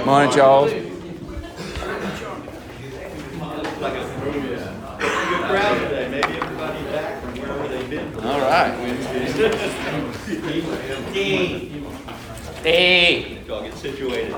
Morning, Charles. Like a good crowd today. Maybe everybody back from wherever they've been. All right. Hey. Y'all get situated.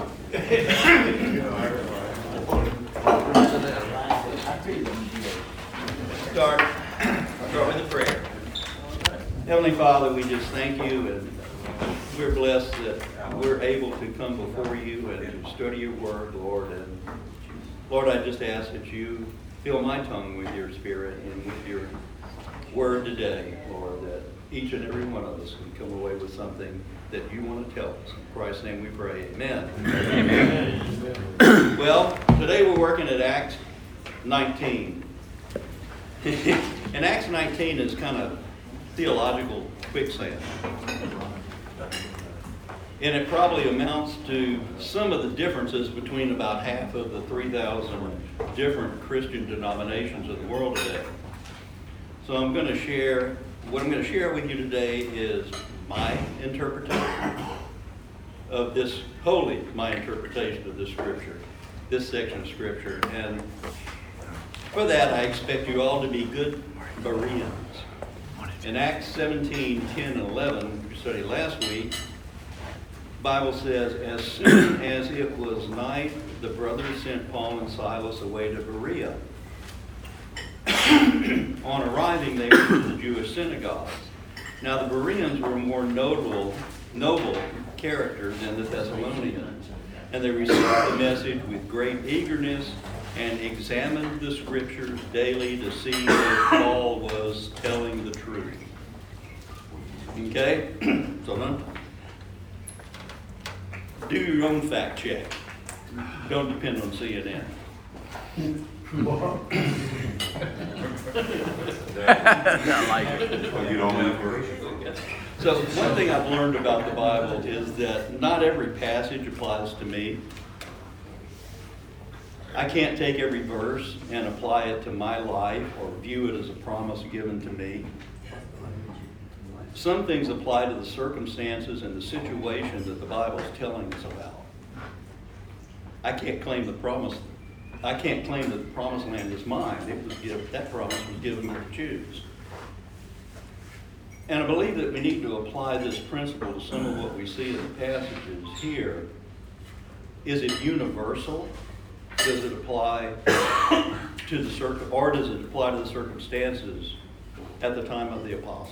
Start with a prayer. Heavenly Father, we just thank you, and we're blessed that we're able to come before you and to study your word, Lord. And Lord, I just ask that you fill my tongue with your spirit and with your word today, Lord, that each and every one of us can come away with something that you want to tell us. In Christ's name we pray. Amen. Amen. Well, today we're working at Acts 19. And Acts 19 is kind of theological quicksand. And it probably amounts to some of the differences between about half of the 3,000 different Christian denominations of the world today. So what I'm going to share with you today is my interpretation of this, my interpretation of this scripture, this section of scripture. And for that, I expect you all to be good Bereans. In Acts 17, 10, and 11, we studied last week, the Bible says, as soon as it was night, the brothers sent Paul and Silas away to Berea. On arriving, they went to the Jewish synagogues. Now the Bereans were more noble characters than the Thessalonians, and they received the message with great eagerness and examined the scriptures daily to see if Paul was telling the truth. Okay? So do your own fact check. Don't depend on CNN. I like it. You don't live here. So one thing I've learned about the Bible is that not every passage applies to me. I can't take every verse and apply it to my life or view it as a promise given to me. Some things apply to the circumstances and the situation that the Bible is telling us about. I can't claim that the promised land is mine. That promise was given to the Jews. And I believe that we need to apply this principle to some of what we see in the passages here. Is it universal? Does it apply to the circumstances at the time of the apostles?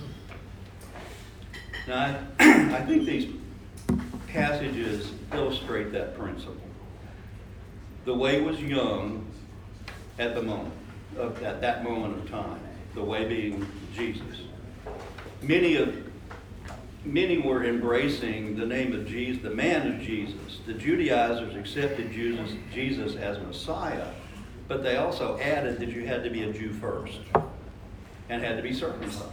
Now, I think these passages illustrate that principle. The way was young at that moment of time. The way being Jesus. Many were embracing the name of Jesus, the man of Jesus. The Judaizers accepted Jesus as Messiah, but they also added that you had to be a Jew first and had to be circumcised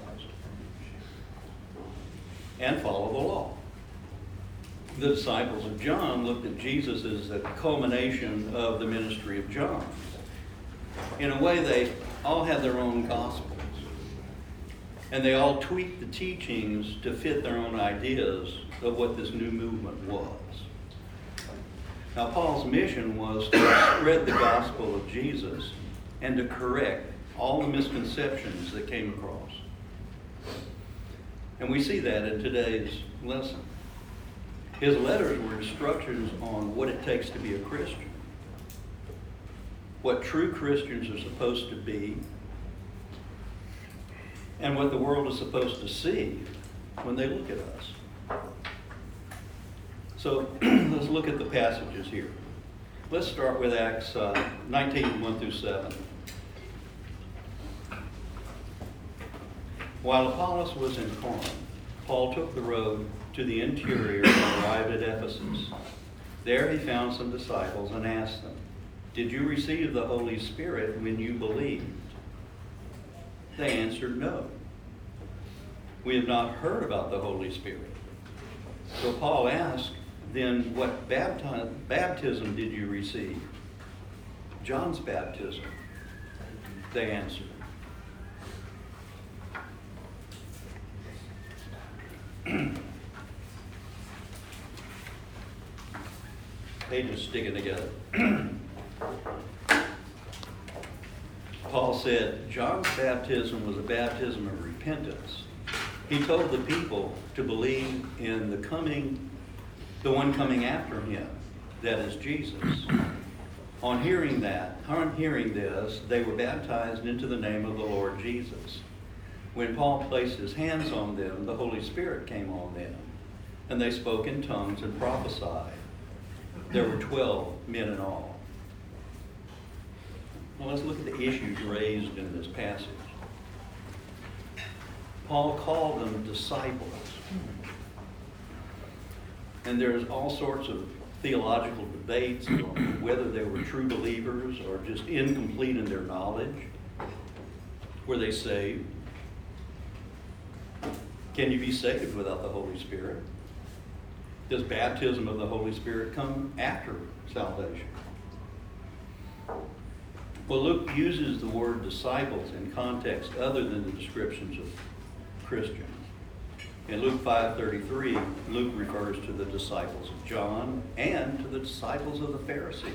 and follow the law. The disciples of John looked at Jesus as the culmination of the ministry of John. In a way, they all had their own gospels. And they all tweaked the teachings to fit their own ideas of what this new movement was. Now, Paul's mission was to spread the gospel of Jesus and to correct all the misconceptions that came across. And we see that in today's lesson. His letters were instructions on what it takes to be a Christian, what true Christians are supposed to be, and what the world is supposed to see when they look at us. So let's look at the passages here. Let's start with Acts 19, 1 through 7. While Apollos was in Corinth, Paul took the road to the interior and arrived at Ephesus. There he found some disciples and asked them, "Did you receive the Holy Spirit when you believed?" They answered, "No. We have not heard about the Holy Spirit." So Paul asked, "Then what baptism did you receive?" "John's baptism," they answered. pages sticking together. Paul said, John's baptism was a baptism of repentance. He told the people to believe in the one coming after him, that is Jesus. On hearing this, they were baptized into the name of the Lord Jesus. When Paul placed his hands on them, the Holy Spirit came on them, and they spoke in tongues and prophesied. There were 12 men in all. Well, let's look at the issues raised in this passage. Paul called them disciples. And there's all sorts of theological debates on whether they were true believers or just incomplete in their knowledge. Were they saved? Can you be saved without the Holy Spirit? Does baptism of the Holy Spirit come after salvation? Well, Luke uses the word disciples in context other than the descriptions of Christians. In Luke 5:33, Luke refers to the disciples of John and to the disciples of the Pharisees.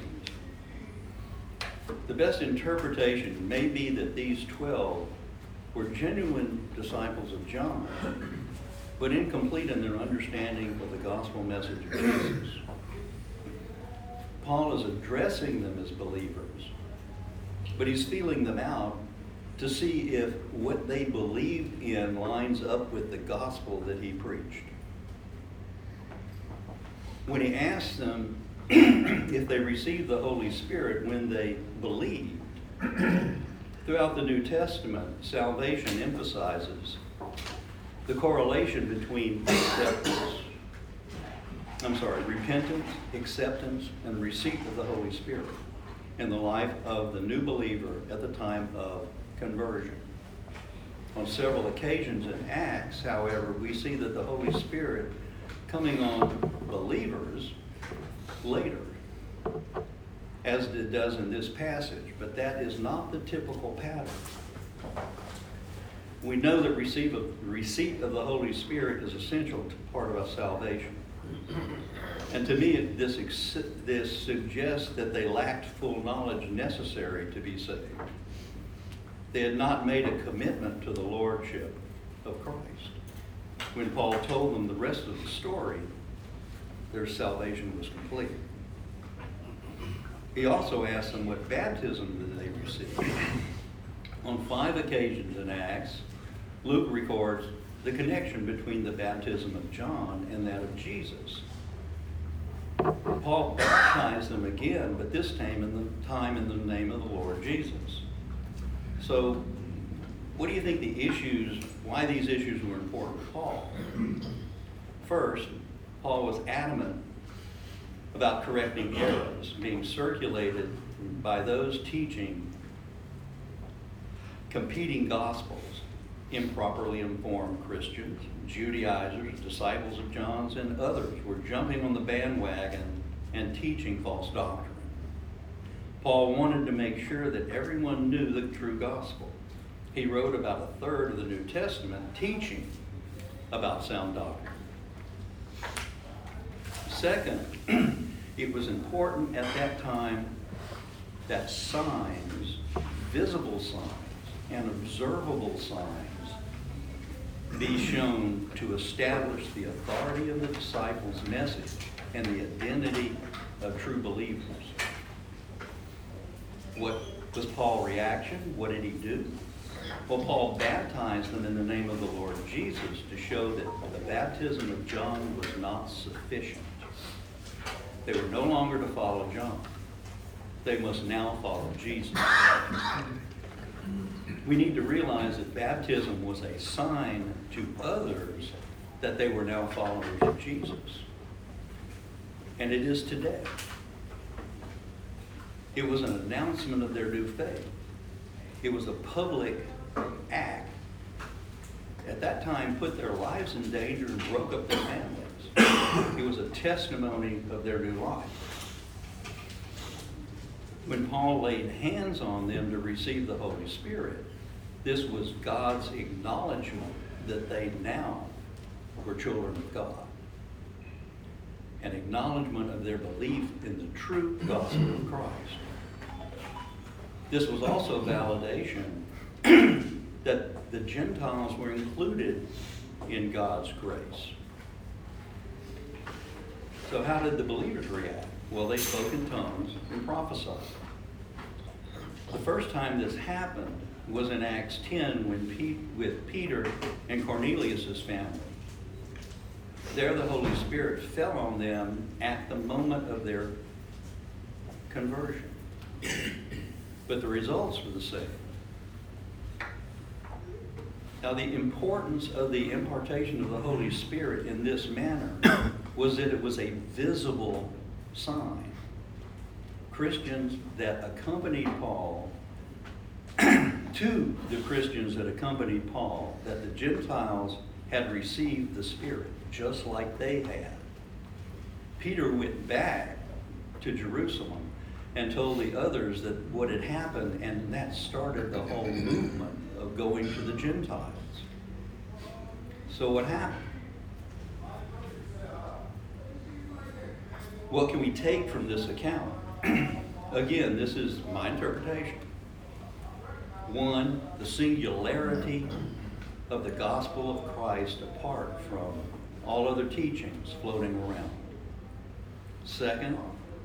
The best interpretation may be that these 12 were genuine disciples of John, but incomplete in their understanding of the gospel message of Jesus. Paul is addressing them as believers, but he's feeling them out to see if what they believed in lines up with the gospel that he preached. When he asked them if they received the Holy Spirit when they believed, throughout the New Testament, salvation emphasizes the correlation between repentance, acceptance, and receipt of the Holy Spirit in the life of the new believer at the time of conversion. On several occasions in Acts, however, we see that the Holy Spirit coming on believers later, as it does in this passage, but that is not the typical pattern. We know that receipt of the Holy Spirit is essential to part of our salvation. And to me, this suggests that they lacked full knowledge necessary to be saved. They had not made a commitment to the lordship of Christ. When Paul told them the rest of the story, their salvation was complete. He also asked them what baptism did they receive. On 5 occasions in Acts, Luke records the connection between the baptism of John and that of Jesus. Paul baptized them again, but this time in the name of the Lord Jesus. So, what do you think why these issues were important to Paul? First, Paul was adamant about correcting errors being circulated by those teaching competing gospels. Improperly informed Christians, Judaizers, disciples of John's, and others were jumping on the bandwagon and teaching false doctrine. Paul wanted to make sure that everyone knew the true gospel. He wrote about 1/3 of the New Testament teaching about sound doctrine. Second, it was important at that time that signs, visible signs, and observable signs be shown to establish the authority of the disciples' message and the identity of true believers. What was Paul's reaction? What did he do? Well, Paul baptized them in the name of the Lord Jesus to show that the baptism of John was not sufficient. They were no longer to follow John. They must now follow Jesus. We need to realize that baptism was a sign to others that they were now followers of Jesus. And it is today. It was an announcement of their new faith. It was a public act. At that time, put their lives in danger and broke up their families. It was a testimony of their new life. When Paul laid hands on them to receive the Holy Spirit, this was God's acknowledgement that they now were children of God. an acknowledgement of their belief in the true gospel of Christ. This was also validation that the Gentiles were included in God's grace. So how did the believers react? Well, they spoke in tongues and prophesied. The first time this happened was in Acts 10 with Peter and Cornelius' family. There the Holy Spirit fell on them at the moment of their conversion. But the results were the same. Now, the importance of the impartation of the Holy Spirit in this manner was that it was a visible sign. Christians that accompanied Paul, to the Christians that accompanied Paul, that the Gentiles had received the Spirit, just like they had. Peter went back to Jerusalem and told the others that what had happened, and that started the whole movement of going to the Gentiles. So what happened? What can we take from this account? Again, this is my interpretation. One, the singularity of the gospel of Christ apart from all other teachings floating around. Second,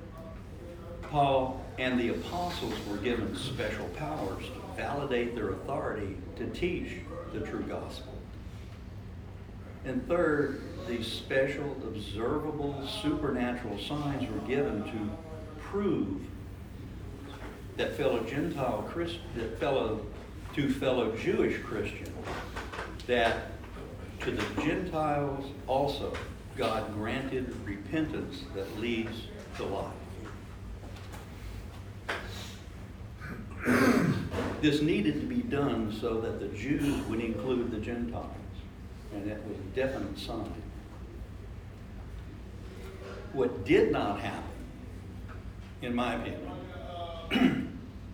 Paul and the apostles were given special powers to validate their authority to teach the true gospel. And third, these special, observable, supernatural signs were given to prove that fellow Jewish Christians, that to the Gentiles also God granted repentance that leads to life. This needed to be done so that the Jews would include the Gentiles, and that was a definite sign. What did not happen, in my opinion,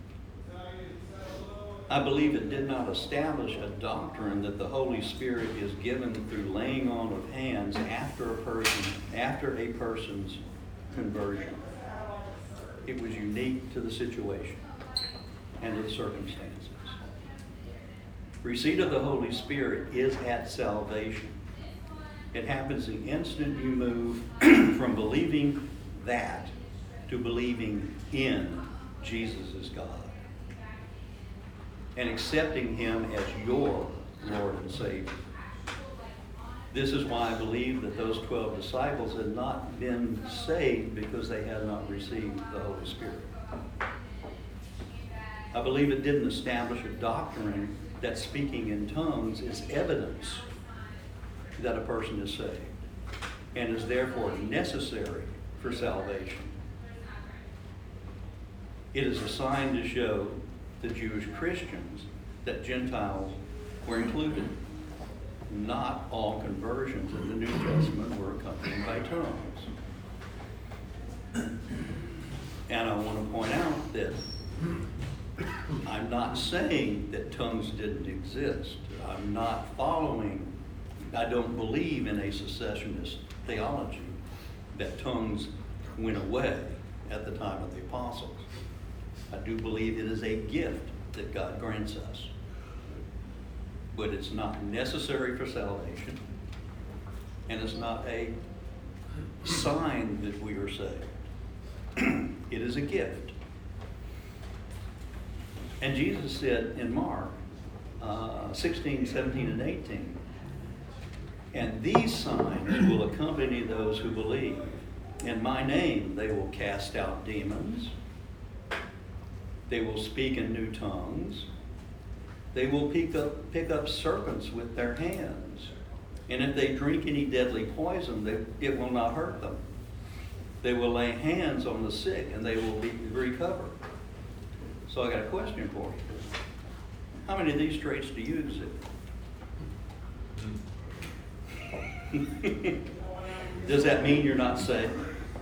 I believe it did not establish a doctrine that the Holy Spirit is given through laying on of hands after a person's conversion. It was unique to the situation and to the circumstances. Receipt of the Holy Spirit is at salvation. It happens the instant you move from believing that to believing in Jesus as God and accepting Him as your Lord and Savior. This is why I believe that those 12 disciples had not been saved because they had not received the Holy Spirit. I believe it didn't establish a doctrine that speaking in tongues is evidence that a person is saved and is therefore necessary for salvation. It is a sign to show the Jewish Christians that Gentiles were included. Not all conversions in the New Testament were accompanied by tongues. And I want to point out that I'm not saying that tongues didn't exist. I'm not following, I don't believe in a cessationist theology that tongues went away at the time of the apostles. I do believe it is a gift that God grants us. But it's not necessary for salvation, and it's not a sign that we are saved. It is a gift. And Jesus said in Mark 16, 17, and 18, and these signs will accompany those who believe. In my name they will cast out demons. They will speak in new tongues. They will pick up serpents with their hands. And if they drink any deadly poison, it will not hurt them. They will lay hands on the sick and they will recover. So I got a question for you. How many of these traits do you exhibit? Does that mean you're not saved?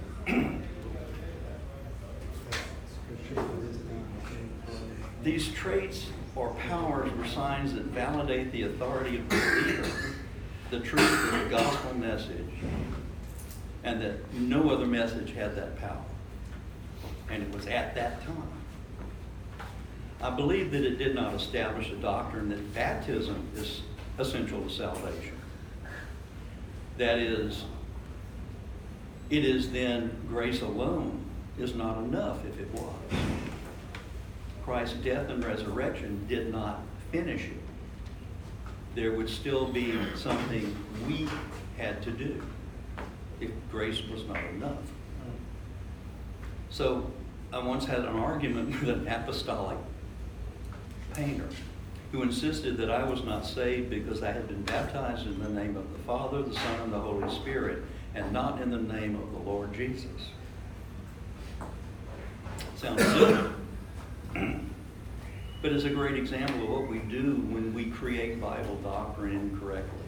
These traits or powers were signs that validate the authority of the believer, the truth of the gospel message, and that no other message had that power. And it was at that time. I believe that it did not establish a doctrine that baptism is essential to salvation. That is, it is then grace alone is not enough if it was. Christ's death and resurrection did not finish it. There would still be something we had to do if grace was not enough. So I once had an argument with an apostolic painter who insisted that I was not saved because I had been baptized in the name of the Father, the Son, and the Holy Spirit, and not in the name of the Lord Jesus. Sounds silly, but it's a great example of what we do when we create Bible doctrine incorrectly.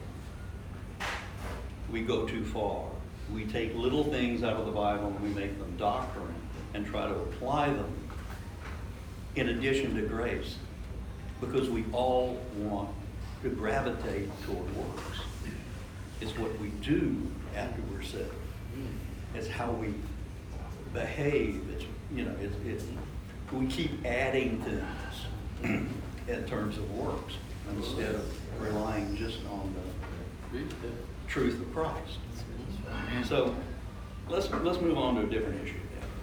We go too far. We take little things out of the Bible and we make them doctrine and try to apply them in addition to grace, because we all want to gravitate toward works. It's what we do after we're saved. It's how we behave. It's, we keep adding things in terms of works instead of relying just on the truth of Christ. So let's move on to a different issue.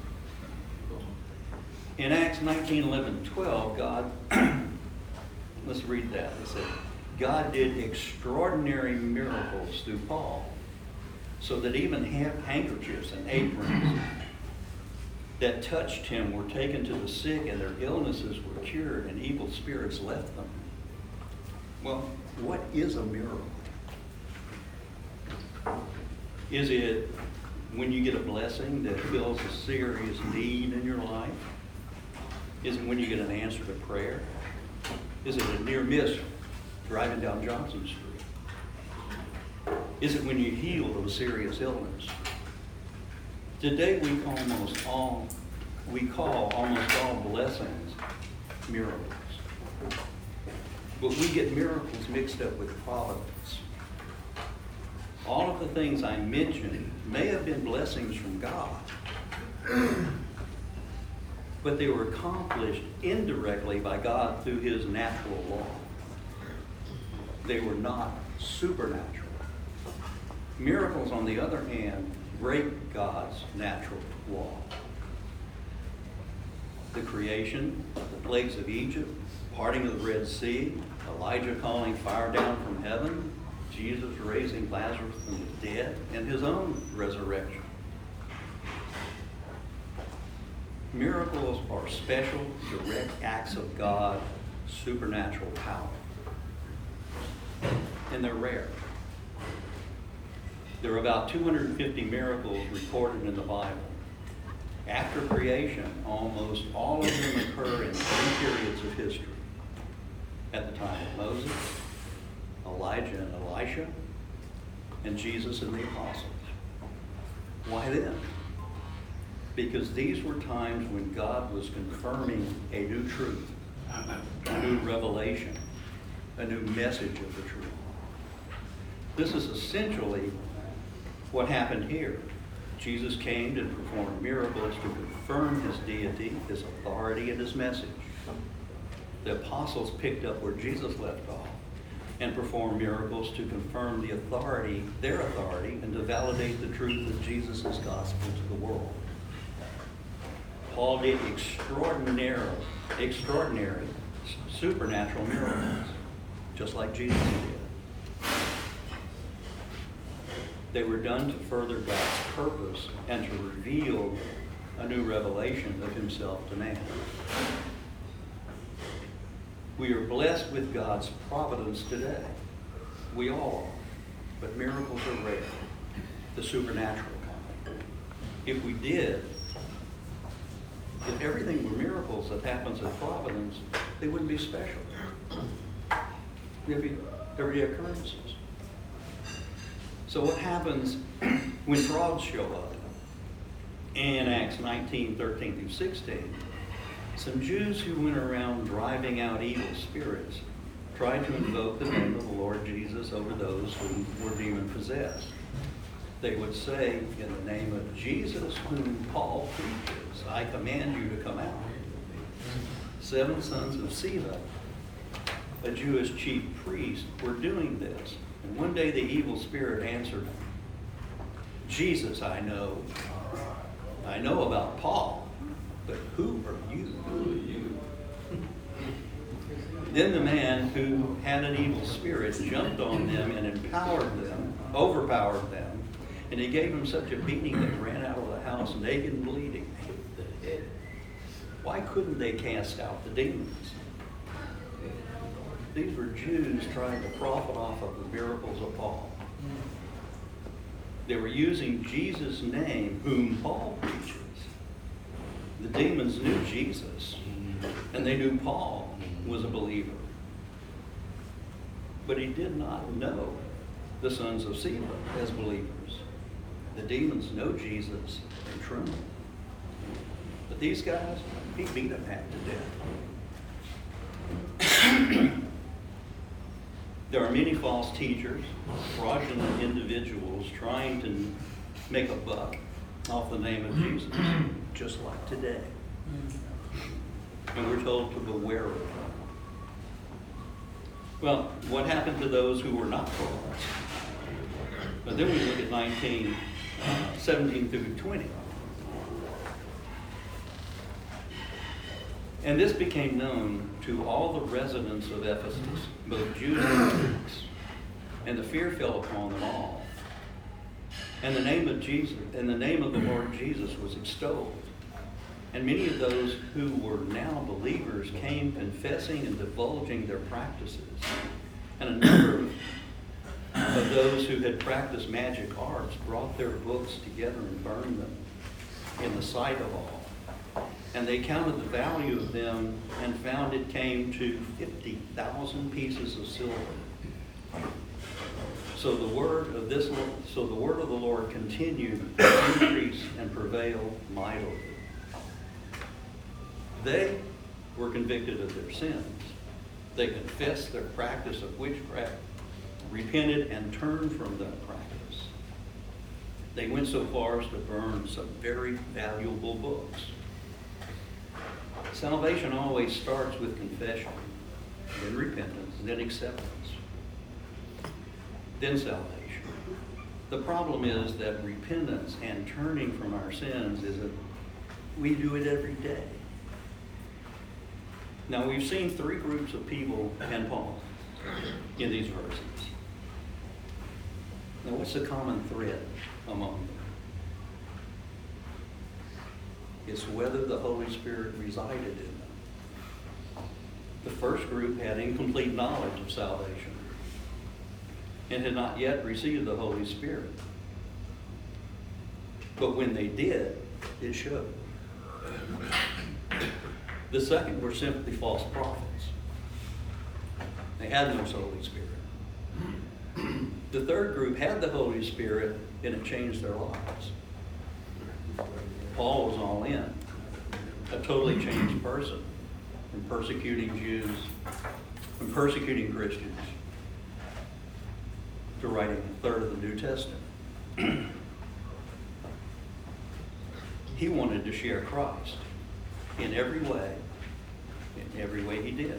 In Acts 19:11-12, God, let's read that. It said, God did extraordinary miracles through Paul, so that even handkerchiefs and aprons that touched him were taken to the sick, and their illnesses were cured, and evil spirits left them. Well, what is a miracle? Is it when you get a blessing that fills a serious need in your life? Is it when you get an answer to prayer? Is it a near miss driving down Johnson Street? Is it when you heal of a serious illness? Today we call almost all blessings miracles. But we get miracles mixed up with providence. All of the things I mentioned may have been blessings from God, but they were accomplished indirectly by God through his natural law. They were not supernatural. Miracles, on the other hand, break God's natural law. The creation, the plagues of Egypt, parting of the Red Sea, Elijah calling fire down from heaven, Jesus raising Lazarus from the dead, and his own resurrection. Miracles are special, direct acts of God's supernatural power. And they're rare. There are about 250 miracles recorded in the Bible. After creation, almost all of them occur in three periods of history. At the time of Moses, Elijah and Elisha, and Jesus and the apostles. Why then? Because these were times when God was confirming a new truth, a new revelation, a new message of the truth. This is essentially what happened here. Jesus came to perform miracles to confirm his deity, his authority, and his message. The apostles picked up where Jesus left off and performed miracles to confirm the authority, their authority, and to validate the truth of Jesus' gospel to the world. Paul did extraordinary, supernatural miracles, just like Jesus did. They were done to further God's purpose and to reveal a new revelation of himself to man. We are blessed with God's providence today. We all are. But miracles are rare, the supernatural kind. If everything were miracles that happens in providence, they wouldn't be special. They'd be everyday occurrences. So what happens when frauds show up? In Acts 19:13-16, some Jews who went around driving out evil spirits tried to invoke the name of the Lord Jesus over those who were demon-possessed. they would say, in the name of Jesus, whom Paul preaches, I command you to come out. 7 sons of Sceva, a Jewish chief priest, were doing this. And one day the evil spirit answered him, Jesus I know about Paul, but who are you? Then the man who had an evil spirit jumped on them and overpowered them, and he gave them such a beating they ran out of the house naked and bleeding. Why couldn't they cast out the demons? These were Jews trying to profit off of the miracles of Paul. They were using Jesus' name, whom Paul preaches. The demons knew Jesus, and they knew Paul was a believer. But he did not know the sons of Sceva as believers. The demons know Jesus and tremble. But these guys, he beat them half to death. There are many false teachers, fraudulent individuals trying to make a buck off the name of Jesus, just like today. And we're told to beware of them. Well, what happened to those who were not frauds? But then we look at 17 through 20. And this became known to all the residents of Ephesus, both Jews and Greeks, and the fear fell upon them all. And the name of Jesus, and the name of the Lord Jesus was extolled. And many of those who were now believers came confessing and divulging their practices. And a number of those who had practiced magic arts brought their books together and burned them in the sight of all. And they counted the value of them and found it came to 50,000 pieces of silver. So the word of the Lord continued to increase and prevail mightily. They were convicted of their sins. They confessed their practice of witchcraft, repented, and turned from that practice. They went so far as to burn some very valuable books. Salvation always starts with confession, then repentance, then acceptance, then salvation. The problem is that repentance and turning from our sins we do it every day. Now, we've seen 3 groups of people and Paul in these verses. Now, what's the common thread among them? It's whether the Holy Spirit resided in them. The first group had incomplete knowledge of salvation and had not yet received the Holy Spirit. But when they did, it showed. The second were simply false prophets. They had no Holy Spirit. The third group had the Holy Spirit, and it changed their lives. Paul was all in, a totally changed person, from persecuting Jews, from persecuting Christians, to writing a third of the New Testament. He wanted to share Christ in every way he did.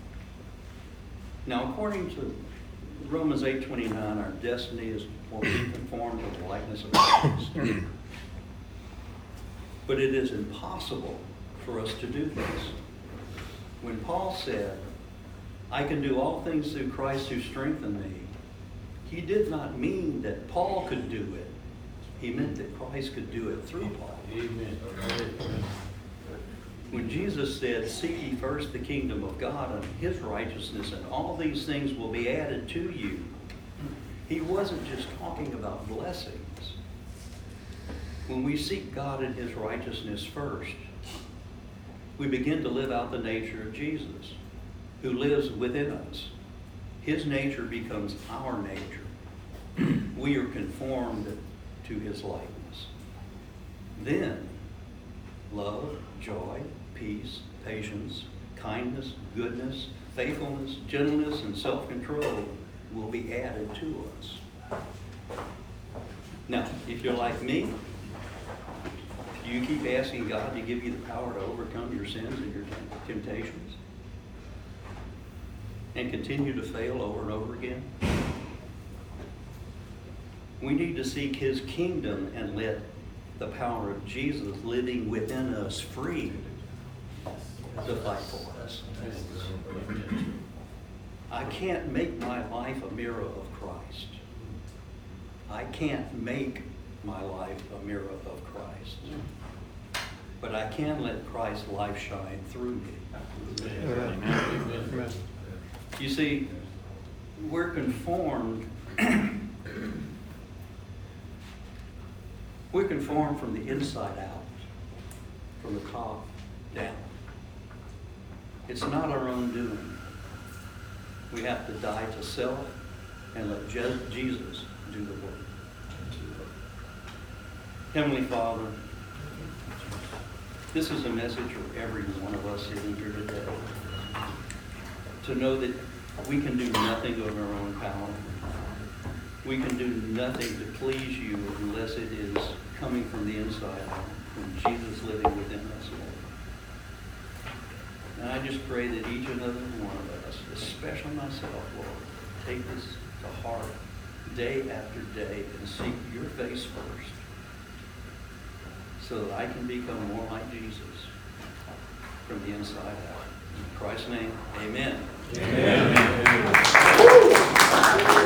Now, according to Romans 8:29, our destiny is to be conformed to the likeness of Christ. But it is impossible for us to do this. When Paul said, I can do all things through Christ who strengthened me, he did not mean that Paul could do it. He meant that Christ could do it through Paul. Amen. When Jesus said, seek ye first the kingdom of God and his righteousness, and all these things will be added to you, he wasn't just talking about blessings. When we seek God and his righteousness first, we begin to live out the nature of Jesus, who lives within us. His nature becomes our nature. We are conformed to his likeness. Then, love, joy, peace, patience, kindness, goodness, faithfulness, gentleness, and self-control will be added to us. Now, if you're like me, you keep asking God to give you the power to overcome your sins and your temptations and continue to fail over and over again. We need to seek His kingdom and let the power of Jesus living within us free to fight for us. I can't make my life a mirror of Christ. I can't make my life a mirror of Christ. But I can let Christ's life shine through me. Amen. You see, we're conformed. We're conformed from the inside out, from the top down. It's not our own doing. We have to die to self and let Jesus do the work. Heavenly Father, this is a message for every one of us sitting here today. To know that we can do nothing of our own power. We can do nothing to please you unless it is coming from the inside out, from Jesus living within us, Lord. And I just pray that each and every one of us, especially myself, Lord, take this to heart day after day and seek your face first so that I can become more like Jesus from the inside out. In Christ's name, amen. Amen.